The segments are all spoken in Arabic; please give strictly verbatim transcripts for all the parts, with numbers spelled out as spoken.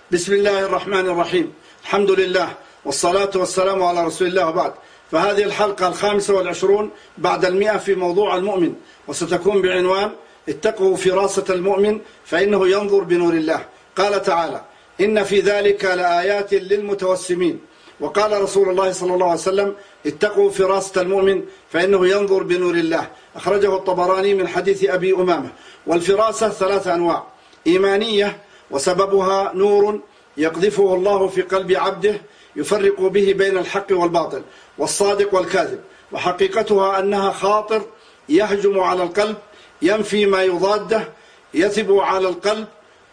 بسم الله الرحمن الرحيم. الحمد لله والصلاة والسلام على رسول الله وبعد. فهذه الحلقة الخامسة والعشرون بعد المئة في موضوع المؤمن، وستكون بعنوان اتقوا فراسة المؤمن فإنه ينظر بنور الله. قال تعالى: إن في ذلك لآيات للمتوسمين. وقال رسول الله صلى الله عليه وسلم: اتقوا فراسة المؤمن فإنه ينظر بنور الله. أخرجه الطبراني من حديث أبي أمامة. والفراسة ثلاث أنواع: إيمانية، وسببها نور يقذفه الله في قلب عبده يفرق به بين الحق والباطل والصادق والكاذب، وحقيقتها أنها خاطر يهجم على القلب ينفي ما يضاده، يثب على القلب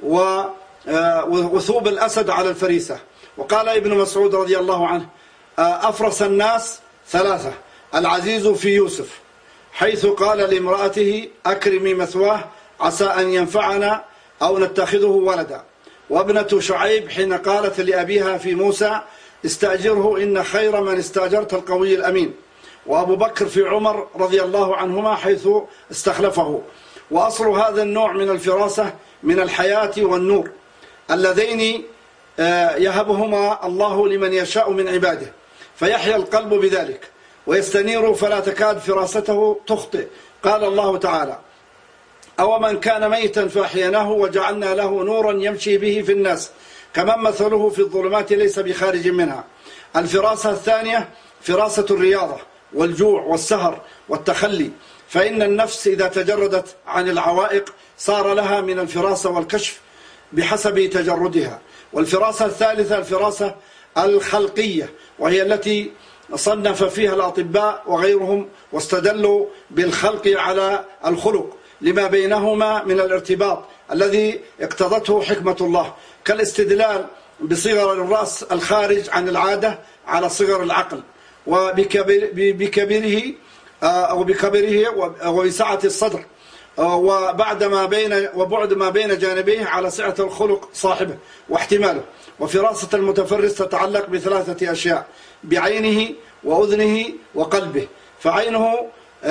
وثوب الأسد على الفريسة. وقال ابن مسعود رضي الله عنه: أفرس الناس ثلاثة: العزيز في يوسف، حيث قال لامرأته: أكرمي مثواه عسى أن ينفعنا أو نتخذه ولدا. وابنة شعيب حين قالت لأبيها في موسى: استأجره إن خير من استأجرت القوي الأمين. وأبو بكر في عمر رضي الله عنهما حيث استخلفه. وأصل هذا النوع من الفراسة من الحياة والنور اللذين يهبهما الله لمن يشاء من عباده، فيحيا القلب بذلك ويستنير فلا تكاد فراسته تخطئ. قال الله تعالى: أو من كان ميتا فأحييناه وجعلنا له نورا يمشي به في الناس كمن مثله في الظلمات ليس بخارج منها. الفراسة الثانية فراسة الرياضة والجوع والسهر والتخلي، فإن النفس إذا تجردت عن العوائق صار لها من الفراسة والكشف بحسب تجردها. والفراسة الثالثة الفراسة الخلقية، وهي التي صنف فيها الأطباء وغيرهم واستدلوا بالخلق على الخلق لما بينهما من الارتباط الذي اقتضته حكمة الله، كالاستدلال بصغر الرأس الخارج عن العادة على صغر العقل، وبكبره أو بكبره وبسعة الصدر، وبعد ما بين وبعد ما بين جانبيه على سعة الخلق صاحبه واحتماله. وفراسة المتفرس تتعلق بثلاثة أشياء: بعينه وأذنه وقلبه. فعينه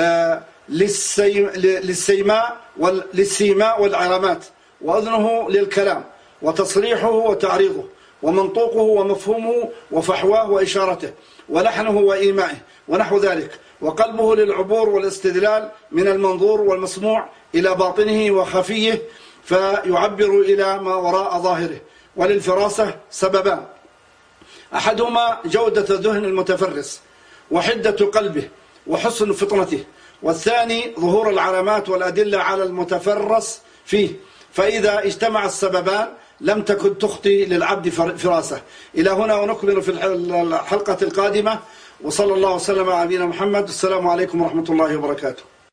للسيماء للسيماء والعلامات، وأذنه للكلام وتصريحه وتعريضه ومنطوقه ومفهومه وفحواه وإشارته ولحنه وإيمائه ونحو ذلك. وقلبه للعبور والاستدلال من المنظور والمسموع إلى باطنه وخفيه فيعبر إلى ما وراء ظاهره. وللفراسة سببان: أحدهما جودة ذهن المتفرس وحدة قلبه وحسن فطنته، والثاني ظهور العلامات والأدلة على المتفرس فيه. فإذا اجتمع السببان لم تكن تخطي للعبد فراسة. إلى هنا ونكمل في الحلقة القادمة. وصلى الله وسلم على نبينا محمد. السلام عليكم ورحمة الله وبركاته.